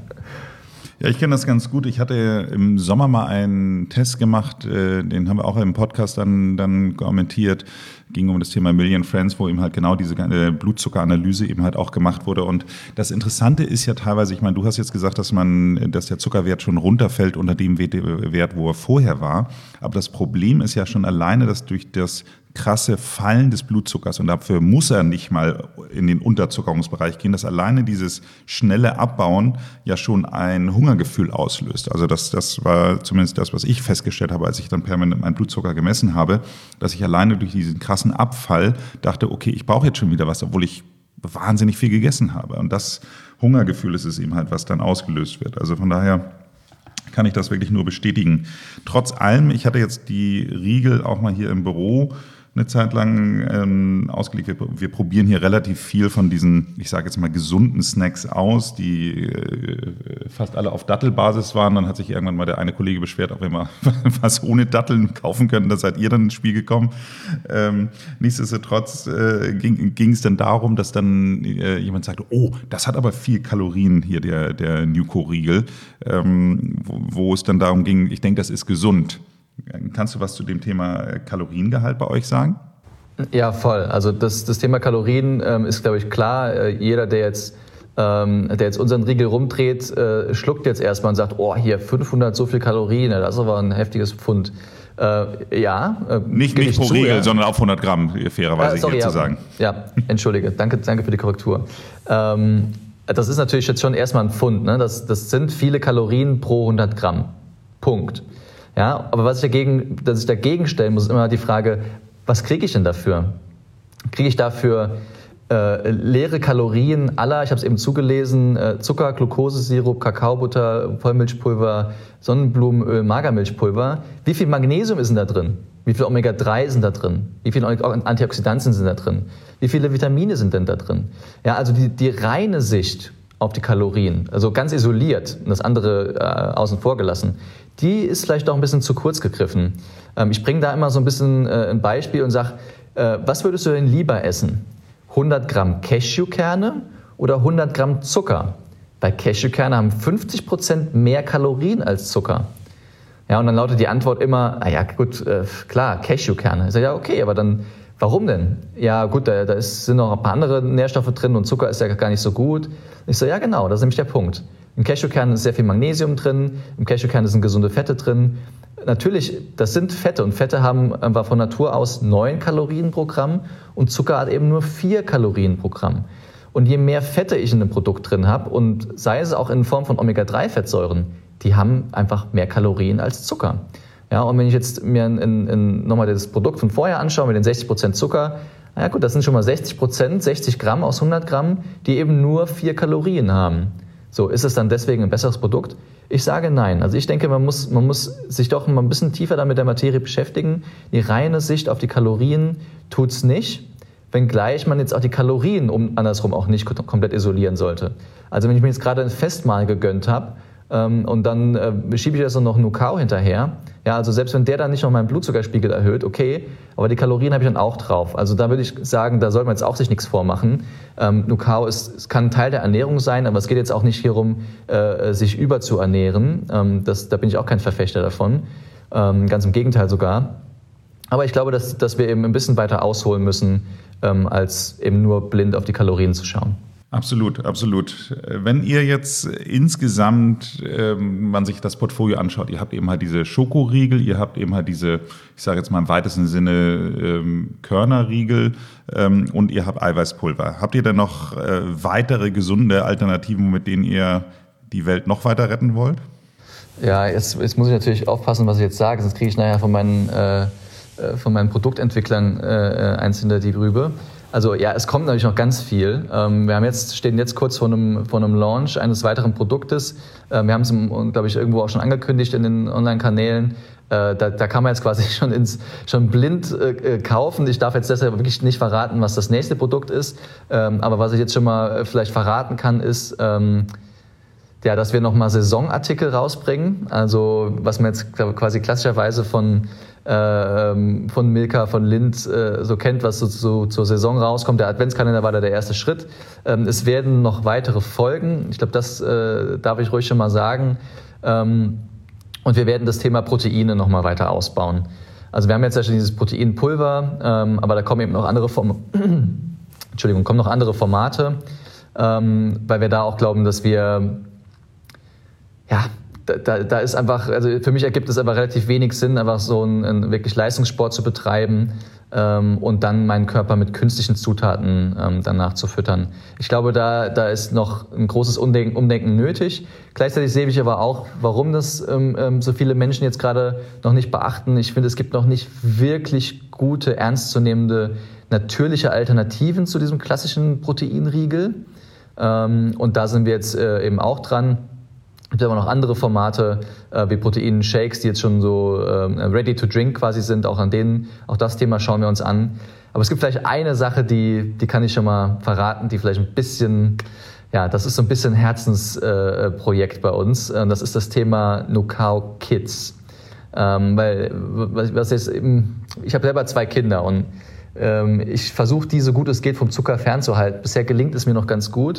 Ja, ich kenne das ganz gut. Ich hatte im Sommer mal einen Test gemacht, den haben wir auch im Podcast dann, dann kommentiert. Ging um das Thema Million Friends, wo eben halt genau diese Blutzuckeranalyse eben halt auch gemacht wurde. Und das Interessante ist ja teilweise, ich meine, du hast jetzt gesagt, dass man, dass der Zuckerwert schon runterfällt unter dem Wert, wo er vorher war. Aber das Problem ist ja schon alleine, dass durch das krasse Fallen des Blutzuckers, und dafür muss er nicht mal in den Unterzuckerungsbereich gehen, dass alleine dieses schnelle Abbauen ja schon ein Hungergefühl auslöst. Also das, das war zumindest das, was ich festgestellt habe, als ich dann permanent meinen Blutzucker gemessen habe, dass ich alleine durch diesen krassen Abfall dachte, okay, ich brauche jetzt schon wieder was, obwohl ich wahnsinnig viel gegessen habe. Und das Hungergefühl ist es eben halt, was dann ausgelöst wird. Also von daher kann ich das wirklich nur bestätigen. Trotz allem, ich hatte jetzt die Riegel auch mal hier im Büro eine Zeit lang ähm, ausgelegt. Wir, wir probieren hier relativ viel von diesen, ich sage jetzt mal, gesunden Snacks aus, die äh, fast alle auf Dattelbasis waren. Dann hat sich irgendwann mal der eine Kollege beschwert, ob wir mal was ohne Datteln kaufen können. Da seid ihr dann ins Spiel gekommen. Ähm, nichtsdestotrotz äh, ging es dann darum, dass dann äh, jemand sagte, oh, das hat aber viel Kalorien hier, der, der Nuco-Riegel, ähm, wo, wo es dann darum ging, ich denke, das ist gesund. Kannst du was zu dem Thema Kaloriengehalt bei euch sagen? Ja, voll. Also das, das Thema Kalorien ähm, ist, glaube ich, klar. Äh, jeder, der jetzt, ähm, der jetzt unseren Riegel rumdreht, äh, schluckt jetzt erstmal und sagt, oh, hier fünfhundert so viel Kalorien, das ist aber ein heftiges Pfund. Äh, ja. Äh, nicht nicht pro zu, Riegel, ja. sondern auf hundert Gramm, fairerweise äh, sorry, hier ja, zu sagen. Ja, entschuldige. Danke, danke für die Korrektur. Ähm, das ist natürlich jetzt schon erstmal ein Pfund. Ne? Das, das sind viele Kalorien pro hundert Gramm. Punkt. Ja, aber was ich dagegen, dass ich dagegen stellen muss, ist immer die Frage, was kriege ich denn dafür? Kriege ich dafür äh, leere Kalorien aller, ich habe es eben zugelesen, äh, Zucker, Glukosesirup, Kakaobutter, Vollmilchpulver, Sonnenblumenöl, Magermilchpulver? Wie viel Magnesium ist denn da drin? Wie viel Omega drei sind da drin? Wie viele Antioxidantien sind da drin? Wie viele Vitamine sind denn da drin? Ja, also die, die reine Sicht auf die Kalorien, also ganz isoliert und das andere äh, außen vor gelassen, die ist vielleicht auch ein bisschen zu kurz gegriffen. Ähm, ich bringe da immer so ein bisschen äh, ein Beispiel und sage, äh, was würdest du denn lieber essen? hundert Gramm Cashewkerne oder hundert Gramm Zucker? Weil Cashewkerne haben fünfzig Prozent mehr Kalorien als Zucker. Ja, und dann lautet die Antwort immer, ah ja gut, äh, klar, Cashewkerne. Ich sage, ja okay, aber dann, warum denn? Ja gut, da, da ist, sind noch ein paar andere Nährstoffe drin und Zucker ist ja gar nicht so gut. Ich sage, ja genau, das ist nämlich der Punkt. Im Cashewkern ist sehr viel Magnesium drin, im Cashewkern sind gesunde Fette drin. Natürlich, das sind Fette und Fette haben einfach von Natur aus neun Kalorien pro Gramm und Zucker hat eben nur vier Kalorien pro Gramm. Und je mehr Fette ich in einem Produkt drin habe und sei es auch in Form von Omega drei Fettsäuren, die haben einfach mehr Kalorien als Zucker. Ja, und wenn ich jetzt mir in, in, nochmal das Produkt von vorher anschaue mit den sechzig Prozent Zucker, na ja gut, das sind schon mal sechzig Prozent, sechzig Gramm aus hundert Gramm, die eben nur vier Kalorien haben. So, ist es dann deswegen ein besseres Produkt? Ich sage nein. Also ich denke, man muss, man muss sich doch mal ein bisschen tiefer da mit der Materie beschäftigen. Die reine Sicht auf die Kalorien tut's nicht, wenngleich man jetzt auch die Kalorien um, andersrum auch nicht komplett isolieren sollte. Also wenn ich mir jetzt gerade ein Festmahl gegönnt habe, Ähm, und dann äh, schiebe ich das noch Nucao hinterher. Ja, also selbst wenn der dann nicht noch meinen Blutzuckerspiegel erhöht, okay, aber die Kalorien habe ich dann auch drauf. Also da würde ich sagen, da sollte man jetzt auch sich nichts vormachen. Ähm, Nucao ist, es kann Teil der Ernährung sein, aber es geht jetzt auch nicht hier um, äh, sich überzuernähren. Ähm, das, da bin ich auch kein Verfechter davon. Ähm, ganz im Gegenteil sogar. Aber ich glaube, dass, dass wir eben ein bisschen weiter ausholen müssen, ähm, als eben nur blind auf die Kalorien zu schauen. Absolut, absolut. Wenn ihr jetzt insgesamt, ähm, man sich das Portfolio anschaut, ihr habt eben halt diese Schokoriegel, ihr habt eben halt diese, ich sage jetzt mal im weitesten Sinne ähm, Körnerriegel ähm, und ihr habt Eiweißpulver. Habt ihr denn noch äh, weitere gesunde Alternativen, mit denen ihr die Welt noch weiter retten wollt? Ja, jetzt, jetzt muss ich natürlich aufpassen, was ich jetzt sage, sonst kriege ich nachher von meinen, äh, von meinen Produktentwicklern äh, eins hinter die Rübe. Also ja, es kommt natürlich noch ganz viel. Ähm, wir haben jetzt, stehen jetzt kurz vor einem, vor einem Launch eines weiteren Produktes. Ähm, wir haben es, glaube ich, irgendwo auch schon angekündigt in den Online-Kanälen. Äh, da, da kann man jetzt quasi schon, ins, schon blind äh, kaufen. Ich darf jetzt deshalb wirklich nicht verraten, was das nächste Produkt ist. Ähm, aber was ich jetzt schon mal vielleicht verraten kann, ist, ähm, ja, dass wir nochmal Saisonartikel rausbringen. Also was man jetzt quasi klassischerweise von äh, von Milka, von Lindt äh, so kennt, was so, so zur Saison rauskommt. Der Adventskalender war da der erste Schritt. Ähm, es werden noch weitere folgen. Ich glaube, das äh, darf ich ruhig schon mal sagen. Ähm, und wir werden das Thema Proteine nochmal weiter ausbauen. Also wir haben jetzt ja schon dieses Proteinpulver, ähm, aber da kommen eben noch andere Form Entschuldigung, kommen noch andere Formate, ähm, weil wir da auch glauben, dass wir ja Da, da ist einfach, also für mich ergibt es aber relativ wenig Sinn, einfach so einen, einen wirklich Leistungssport zu betreiben ähm, und dann meinen Körper mit künstlichen Zutaten ähm, danach zu füttern. Ich glaube, da, da ist noch ein großes Umdenken, Umdenken nötig. Gleichzeitig sehe ich aber auch, warum das ähm, so viele Menschen jetzt gerade noch nicht beachten. Ich finde, es gibt noch nicht wirklich gute, ernstzunehmende, natürliche Alternativen zu diesem klassischen Proteinriegel. Ähm, und da sind wir jetzt äh, eben auch dran. Es gibt aber noch andere Formate äh, wie Proteinshakes, die jetzt schon so äh, ready to drink quasi sind. Auch an denen, auch das Thema schauen wir uns an. Aber es gibt vielleicht eine Sache, die, die kann ich schon mal verraten, die vielleicht ein bisschen, ja, das ist so ein bisschen ein Herzensprojekt äh, bei uns. Und das ist das Thema Nucao Kids. Ähm, weil, was jetzt eben, ich habe selber zwei Kinder und ähm, ich versuche die so gut es geht vom Zucker fernzuhalten. Bisher gelingt es mir noch ganz gut.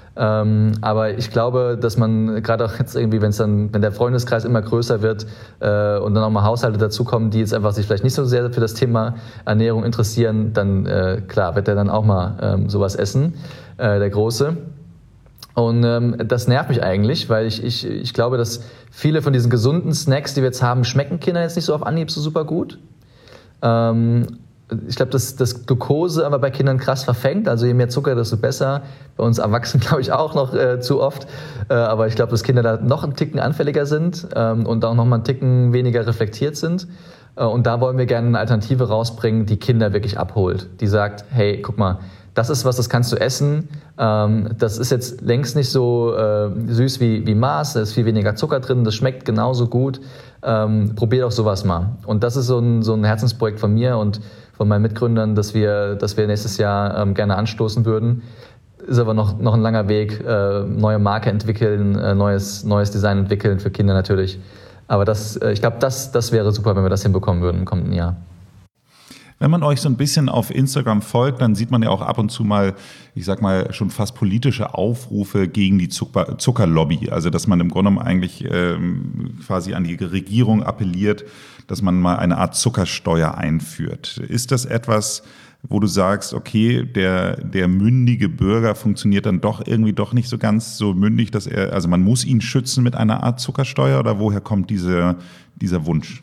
Ähm, aber ich glaube, dass man gerade auch jetzt irgendwie, wenn es dann, wenn der Freundeskreis immer größer wird äh, und dann auch mal Haushalte dazukommen, die jetzt einfach sich vielleicht nicht so sehr für das Thema Ernährung interessieren, dann äh, klar wird der dann auch mal ähm, sowas essen, äh, der Große. Und ähm, das nervt mich eigentlich, weil ich, ich, ich glaube, dass viele von diesen gesunden Snacks, die wir jetzt haben, schmecken Kindern jetzt nicht so auf Anhieb so super gut. Ähm, Ich glaube, dass das Glucose aber bei Kindern krass verfängt. Also je mehr Zucker, desto besser. Bei uns Erwachsenen glaube ich auch noch äh, zu oft. Äh, aber ich glaube, dass Kinder da noch einen Ticken anfälliger sind ähm, und auch noch mal einen Ticken weniger reflektiert sind. Äh, und da wollen wir gerne eine Alternative rausbringen, die Kinder wirklich abholt. Die sagt, hey, guck mal, das ist was, das kannst du essen. Ähm, das ist jetzt längst nicht so äh, süß wie, wie Mars. Da ist viel weniger Zucker drin. Das schmeckt genauso gut. Ähm, probier doch sowas mal. Und das ist so ein, so ein Herzensprojekt von mir und von meinen Mitgründern, dass wir, dass wir nächstes Jahr ähm, gerne anstoßen würden. Ist aber noch, noch ein langer Weg, äh, neue Marke entwickeln, äh, neues, neues Design entwickeln für Kinder natürlich. Aber das, äh, ich glaube, das, das wäre super, wenn wir das hinbekommen würden im kommenden Jahr. Wenn man euch so ein bisschen auf Instagram folgt, dann sieht man ja auch ab und zu mal, ich sag mal, schon fast politische Aufrufe gegen die Zucker- Zuckerlobby. Also, dass man im Grunde genommen eigentlich ähm, quasi an die Regierung appelliert, dass man mal eine Art Zuckersteuer einführt. Ist das etwas, wo du sagst, okay, der, der mündige Bürger funktioniert dann doch irgendwie doch nicht so ganz so mündig, dass er, also man muss ihn schützen mit einer Art Zuckersteuer, oder woher kommt diese, dieser Wunsch?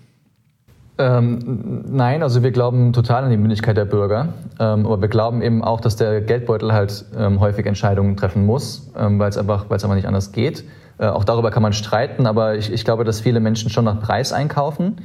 Ähm, nein, also wir glauben total an die Mündigkeit der Bürger, ähm, aber wir glauben eben auch, dass der Geldbeutel halt ähm, häufig Entscheidungen treffen muss, ähm, weil es einfach, weil es einfach nicht anders geht. Äh, auch darüber kann man streiten, aber ich, ich glaube, dass viele Menschen schon nach Preis einkaufen.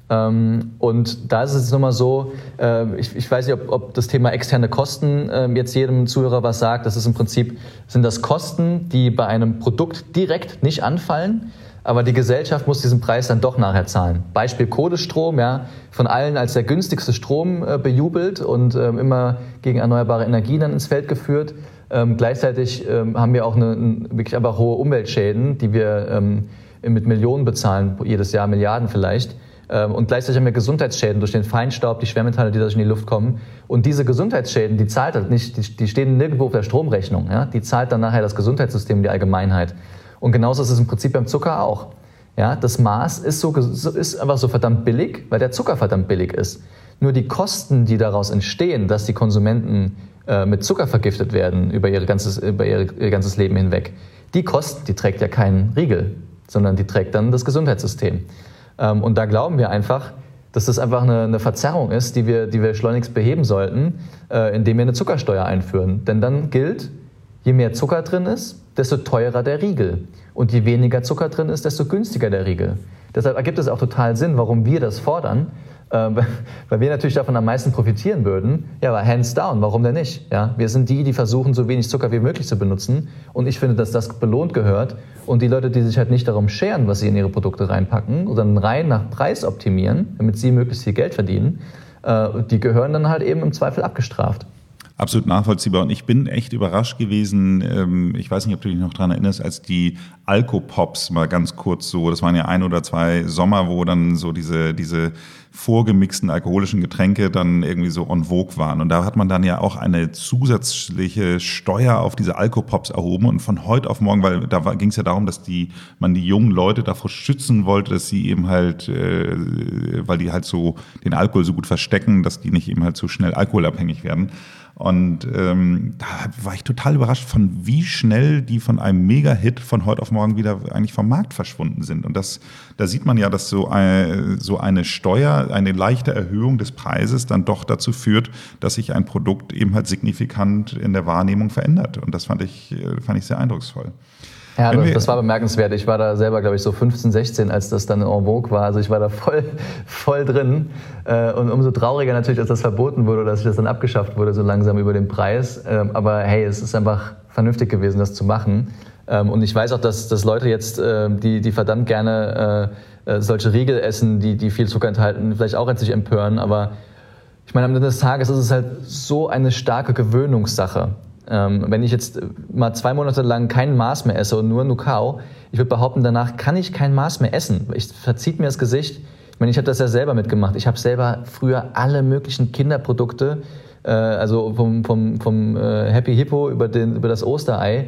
Ähm, und da ist es nun mal so, äh, ich, ich weiß nicht, ob, ob das Thema externe Kosten äh, jetzt jedem Zuhörer was sagt. Das ist im Prinzip, sind das Kosten, die bei einem Produkt direkt nicht anfallen, aber die Gesellschaft muss diesen Preis dann doch nachher zahlen. Beispiel Kohlestrom, ja, von allen als der günstigste Strom äh, bejubelt und ähm, immer gegen erneuerbare Energien dann ins Feld geführt. Ähm, gleichzeitig ähm, haben wir auch eine, eine wirklich einfach hohe Umweltschäden, die wir ähm, mit Millionen bezahlen, jedes Jahr Milliarden vielleicht. Ähm, und gleichzeitig haben wir Gesundheitsschäden durch den Feinstaub, die Schwermetalle, die dadurch in die Luft kommen. Und diese Gesundheitsschäden, die zahlt halt nicht, die, die stehen nirgendwo auf der Stromrechnung. Ja? Die zahlt dann nachher das Gesundheitssystem, die Allgemeinheit. Und genauso ist es im Prinzip beim Zucker auch. Ja, das Maß ist, so, ist einfach so verdammt billig, weil der Zucker verdammt billig ist. Nur die Kosten, die daraus entstehen, dass die Konsumenten äh, mit Zucker vergiftet werden über, ihre ganzes, über ihre, ihr ganzes Leben hinweg, die Kosten, die trägt ja kein Riegel, sondern die trägt dann das Gesundheitssystem. Ähm, und da glauben wir einfach, dass das einfach eine, eine Verzerrung ist, die wir, die wir schleunigst beheben sollten, äh, indem wir eine Zuckersteuer einführen. Denn dann gilt, je mehr Zucker drin ist, desto teurer der Riegel. Und je weniger Zucker drin ist, desto günstiger der Riegel. Deshalb ergibt es auch total Sinn, warum wir das fordern, äh, weil wir natürlich davon am meisten profitieren würden. Ja, aber hands down, warum denn nicht? Ja, wir sind die, die versuchen, so wenig Zucker wie möglich zu benutzen. Und ich finde, dass das belohnt gehört. Und die Leute, die sich halt nicht darum scheren, was sie in ihre Produkte reinpacken, sondern rein nach Preis optimieren, damit sie möglichst viel Geld verdienen, äh, die gehören dann halt eben im Zweifel abgestraft. Absolut nachvollziehbar. Und ich bin echt überrascht gewesen, ich weiß nicht, ob du dich noch daran erinnerst, als die Alkopops mal ganz kurz so, das waren ja ein oder zwei Sommer, wo dann so diese, diese vorgemixten alkoholischen Getränke dann irgendwie so en vogue waren. Und da hat man dann ja auch eine zusätzliche Steuer auf diese Alkopops erhoben. Und von heute auf morgen, weil da ging es ja darum, dass die, man die jungen Leute davor schützen wollte, dass sie eben halt, äh, weil die halt so den Alkohol so gut verstecken, dass die nicht eben halt so schnell alkoholabhängig werden. Und ähm, da war ich total überrascht, von wie schnell die von einem Mega-Hit von heute auf morgen wieder eigentlich vom Markt verschwunden sind. Und das, da sieht man ja, dass so eine, so eine Steuer, eine leichte Erhöhung des Preises dann doch dazu führt, dass sich ein Produkt eben halt signifikant in der Wahrnehmung verändert. Und das fand ich, fand ich sehr eindrucksvoll. Ja, das, das war bemerkenswert. Ich war da selber, glaube ich, so fünfzehn, sechzehn, als das dann en vogue war. Also ich war da voll, voll drin. Und umso trauriger natürlich, als das verboten wurde oder dass das dann abgeschafft wurde, so langsam über den Preis. Aber hey, es ist einfach vernünftig gewesen, das zu machen. Und ich weiß auch, dass, dass Leute jetzt, die, die verdammt gerne solche Riegel essen, die, die viel Zucker enthalten, vielleicht auch jetzt sich empören. Aber ich meine, am Ende des Tages ist es halt so eine starke Gewöhnungssache. Ähm, wenn ich jetzt mal zwei Monate lang kein Maß mehr esse und nur Nukao, ich würde behaupten, danach kann ich kein Maß mehr essen. Ich verzieht mir das Gesicht. Ich meine, ich habe das ja selber mitgemacht. Ich habe selber früher alle möglichen Kinderprodukte, äh, also vom, vom, vom äh, Happy Hippo über, den, über das Osterei,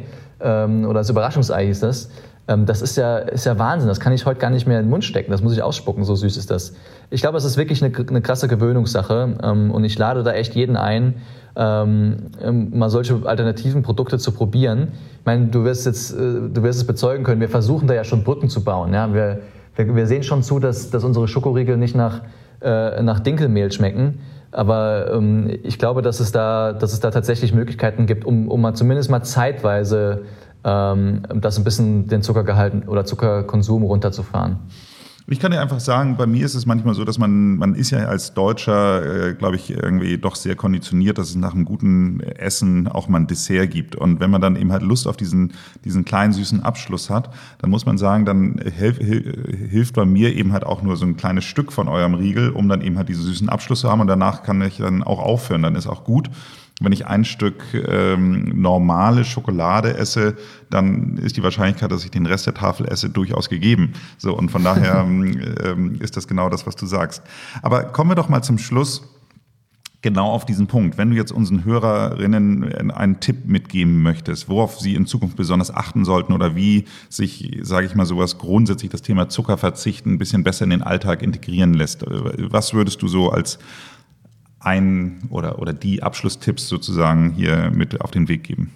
ähm, oder das Überraschungsei hieß das. Ähm, das ist ja, ist ja Wahnsinn, das kann ich heute gar nicht mehr in den Mund stecken, das muss ich ausspucken, so süß ist das. Ich glaube, es ist wirklich eine, eine krasse Gewöhnungssache ähm, und ich lade da echt jeden ein, ähm, mal solche alternativen Produkte zu probieren. Ich meine, du wirst jetzt, äh, du wirst es bezeugen können, wir versuchen da ja schon Brücken zu bauen. Ja? Wir, wir, wir sehen schon zu, dass, dass unsere Schokoriegel nicht nach, äh, nach Dinkelmehl schmecken. Aber ähm, ich glaube, dass es da, dass es da tatsächlich Möglichkeiten gibt, um, um mal zumindest mal zeitweise ähm, das ein bisschen den Zuckergehalt oder Zuckerkonsum runterzufahren. Ich kann dir einfach sagen, bei mir ist es manchmal so, dass man, man ist ja als Deutscher, äh, glaube ich, irgendwie doch sehr konditioniert, dass es nach einem guten Essen auch mal ein Dessert gibt. Und wenn man dann eben halt Lust auf diesen, diesen kleinen süßen Abschluss hat, dann muss man sagen, dann hilf, hilft bei mir eben halt auch nur so ein kleines Stück von eurem Riegel, um dann eben halt diesen süßen Abschluss zu haben. Und danach kann ich dann auch aufhören, dann ist auch gut. Wenn ich ein Stück ähm, normale Schokolade esse, dann ist die Wahrscheinlichkeit, dass ich den Rest der Tafel esse, durchaus gegeben. So, und von daher ähm, ist das genau das, was du sagst. Aber kommen wir doch mal zum Schluss genau auf diesen Punkt. Wenn du jetzt unseren Hörerinnen einen Tipp mitgeben möchtest, worauf sie in Zukunft besonders achten sollten oder wie sich, sage ich mal, sowas grundsätzlich das Thema Zuckerverzicht ein bisschen besser in den Alltag integrieren lässt, was würdest du so als ein oder, oder die Abschlusstipps sozusagen hier mit auf den Weg geben?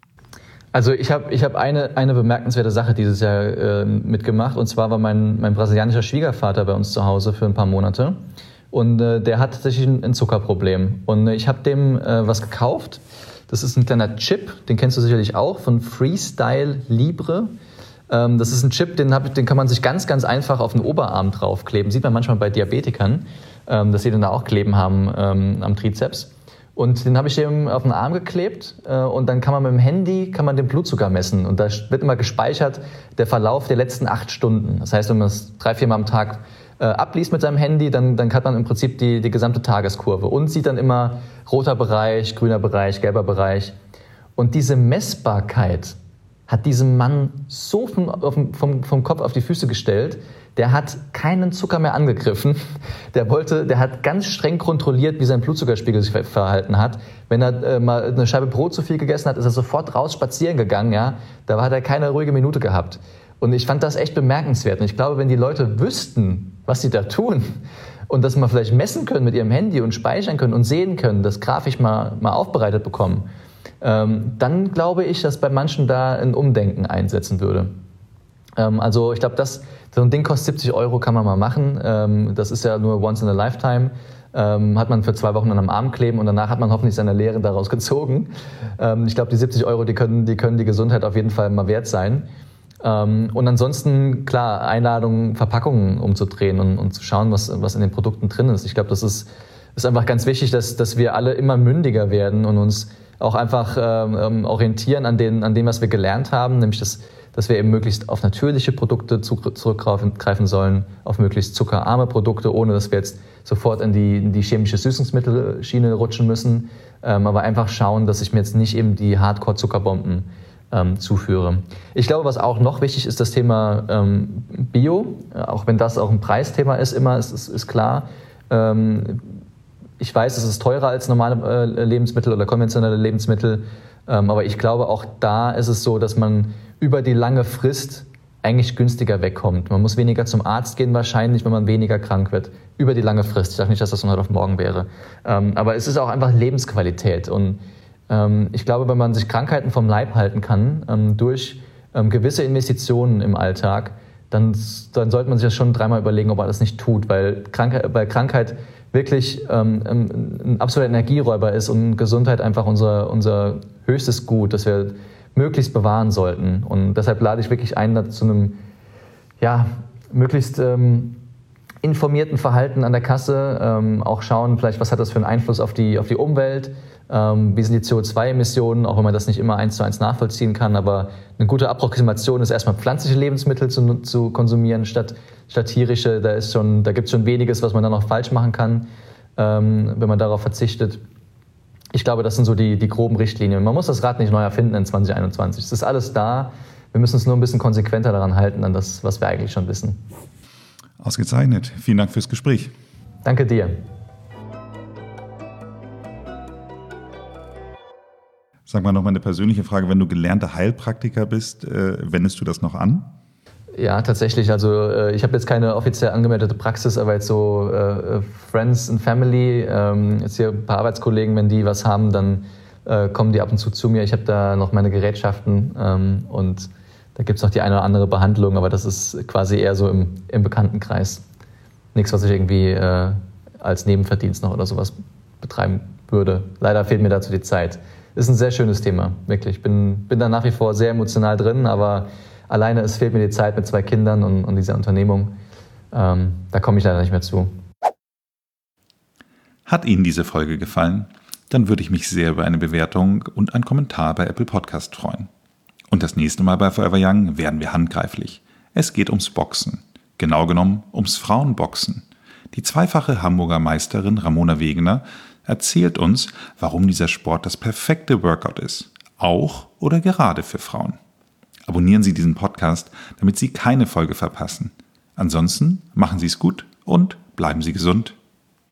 Also ich habe ich hab eine, eine bemerkenswerte Sache dieses Jahr äh, mitgemacht, und zwar war mein, mein brasilianischer Schwiegervater bei uns zu Hause für ein paar Monate, und äh, der hat tatsächlich ein, ein Zuckerproblem, und äh, ich habe dem äh, was gekauft. Das ist ein kleiner Chip, den kennst du sicherlich auch, von Freestyle Libre. Ähm, das ist ein Chip, den, hab, den kann man sich ganz, ganz einfach auf den Oberarm draufkleben. Sieht man manchmal bei Diabetikern, ähm, dass sie den da auch kleben haben ähm, am Trizeps. Und den habe ich dem auf den Arm geklebt, äh, und dann kann man mit dem Handy kann man den Blutzucker messen. Und da wird immer gespeichert der Verlauf der letzten acht Stunden. Das heißt, wenn man es drei, vier Mal am Tag äh, abliest mit seinem Handy, dann, dann hat man im Prinzip die, die gesamte Tageskurve und sieht dann immer roter Bereich, grüner Bereich, gelber Bereich. Und diese Messbarkeit hat diesen Mann so vom, vom, vom Kopf auf die Füße gestellt. Der hat keinen Zucker mehr angegriffen. Der wollte, der hat ganz streng kontrolliert, wie sein Blutzuckerspiegel sich verhalten hat. Wenn er äh, mal eine Scheibe Brot zu viel gegessen hat, ist er sofort raus spazieren gegangen. Ja, da hat er keine ruhige Minute gehabt. Und ich fand das echt bemerkenswert. Und ich glaube, wenn die Leute wüssten, was sie da tun, und das mal vielleicht messen können mit ihrem Handy und speichern können und sehen können, das grafisch mal, mal aufbereitet bekommen, ähm, dann glaube ich, dass bei manchen da ein Umdenken einsetzen würde. Ähm, also ich glaube, das so ein Ding kostet siebzig Euro, kann man mal machen. Ähm, das ist ja nur once in a lifetime. Ähm, hat man für zwei Wochen an einem Arm kleben, und danach hat man hoffentlich seine Lehre daraus gezogen. Ähm, ich glaube, die siebzig Euro, die können, die können die Gesundheit auf jeden Fall mal wert sein. Ähm, und ansonsten, klar, Einladungen, Verpackungen umzudrehen und, und zu schauen, was, was in den Produkten drin ist. Ich glaube, das ist, ist einfach ganz wichtig, dass, dass wir alle immer mündiger werden und uns auch einfach ähm, orientieren an, den, an dem, was wir gelernt haben, nämlich das dass wir eben möglichst auf natürliche Produkte zurückgreifen sollen, auf möglichst zuckerarme Produkte, ohne dass wir jetzt sofort in die, in die chemische Süßungsmittelschiene rutschen müssen, ähm, aber einfach schauen, dass ich mir jetzt nicht eben die Hardcore-Zuckerbomben ähm, zuführe. Ich glaube, was auch noch wichtig ist, das Thema ähm, Bio, auch wenn das auch ein Preisthema ist, immer ist, ist, ist klar. Ähm, ich weiß, es ist teurer als normale äh, Lebensmittel oder konventionelle Lebensmittel, ähm, aber ich glaube, auch da ist es so, dass man über die lange Frist eigentlich günstiger wegkommt. Man muss weniger zum Arzt gehen wahrscheinlich, wenn man weniger krank wird. Über die lange Frist. Ich sage nicht, dass das von heute auf morgen wäre. Ähm, aber es ist auch einfach Lebensqualität. Und ähm, ich glaube, wenn man sich Krankheiten vom Leib halten kann, ähm, durch ähm, gewisse Investitionen im Alltag, dann, dann sollte man sich das schon dreimal überlegen, ob man das nicht tut. Weil Krankheit, weil Krankheit wirklich ähm, ein absoluter Energieräuber ist und Gesundheit einfach unser, unser höchstes Gut, das wir möglichst bewahren sollten. Und deshalb lade ich wirklich ein, zu einem ja, möglichst ähm, informierten Verhalten an der Kasse, ähm, auch schauen, vielleicht, was hat das für einen Einfluss auf die, auf die Umwelt, ähm, wie sind die C O zwei Emissionen, auch wenn man das nicht immer eins zu eins nachvollziehen kann, aber eine gute Approximation ist erstmal pflanzliche Lebensmittel zu, zu konsumieren statt, statt tierische. Da, ist schon, da gibt es schon weniges, was man dann noch falsch machen kann, ähm, wenn man darauf verzichtet. Ich glaube, das sind so die, die groben Richtlinien. Man muss das Rad nicht neu erfinden in zwanzig einundzwanzig. Es ist alles da. Wir müssen uns nur ein bisschen konsequenter daran halten, an das, was wir eigentlich schon wissen. Ausgezeichnet. Vielen Dank fürs Gespräch. Danke dir. Sag mal nochmal eine persönliche Frage, wenn du gelernter Heilpraktiker bist, äh, wendest du das noch an? Ja, tatsächlich. Also äh, ich habe jetzt keine offiziell angemeldete Praxis, aber jetzt so äh, Friends and Family, ähm, jetzt hier ein paar Arbeitskollegen, wenn die was haben, dann äh, kommen die ab und zu zu mir. Ich habe da noch meine Gerätschaften ähm, und da gibt es noch die eine oder andere Behandlung, aber das ist quasi eher so im, im Bekanntenkreis. Nichts, was ich irgendwie äh, als Nebenverdienst noch oder sowas betreiben würde. Leider fehlt mir dazu die Zeit. Ist ein sehr schönes Thema, wirklich. Ich bin, bin da nach wie vor sehr emotional drin, aber alleine es fehlt mir die Zeit mit zwei Kindern und, und dieser Unternehmung. Ähm, da komme ich leider nicht mehr zu. Hat Ihnen diese Folge gefallen? Dann würde ich mich sehr über eine Bewertung und einen Kommentar bei Apple Podcast freuen. Und das nächste Mal bei Forever Young werden wir handgreiflich. Es geht ums Boxen. Genau genommen ums Frauenboxen. Die zweifache Hamburger Meisterin Ramona Wegener erzählt uns, warum dieser Sport das perfekte Workout ist. Auch oder gerade für Frauen. Abonnieren Sie diesen Podcast, damit Sie keine Folge verpassen. Ansonsten machen Sie es gut und bleiben Sie gesund.